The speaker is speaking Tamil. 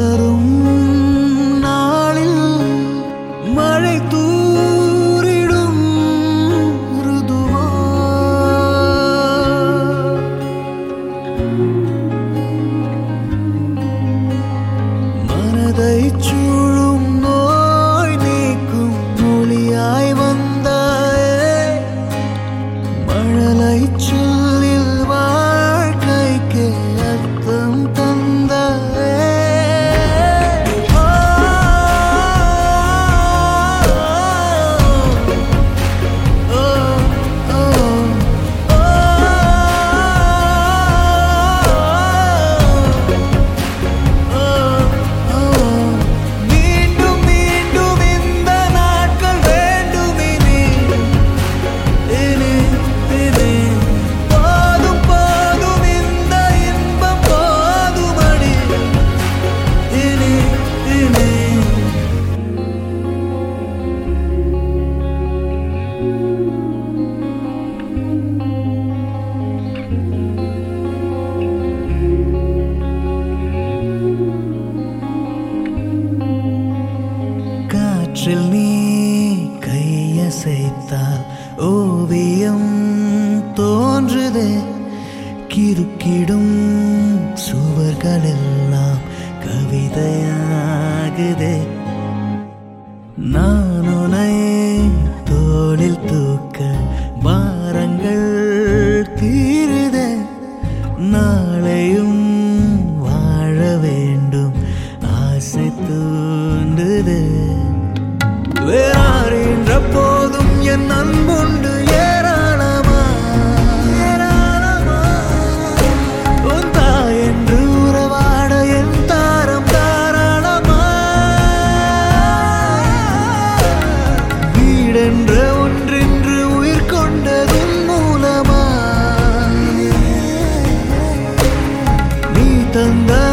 மலரும் நாளில் மழை தூரிடும் ருதுவா மனதை சூழும் நோய் நீக்கும் மொழியாய் வந்தாயே மழலை சொல்லில் வாழ்க்கைக்கு அர்த்தம் தந்தாயே மீண்டும் மீண்டும் இந்த நாட்கள் வேண்டுமினி இனி இனி போதும் போதும் இந்த இன்பம் போதுமடி இனி இனி காற்றில் நீ கையசைத்தால் ஓவியம் தோன்றுதே கிறுக்கிடும் சுவர்களெல்லாம் கவிதையாகுதே நான் உன்னை தோளில் தூக்க பாரங்கள் தீருதே நாளையும் வாழ வேண்டும் ஆசை தூண்டுதே வேறாரின்ற போதும் என் அன்புண்டு ஏராளமா உன் தாய் என்று உறவாட என் தாரம் தாராளமா வீடென்ற ஒன்றென்று உயிர் கொண்டதும் மூலமா நீ தந்த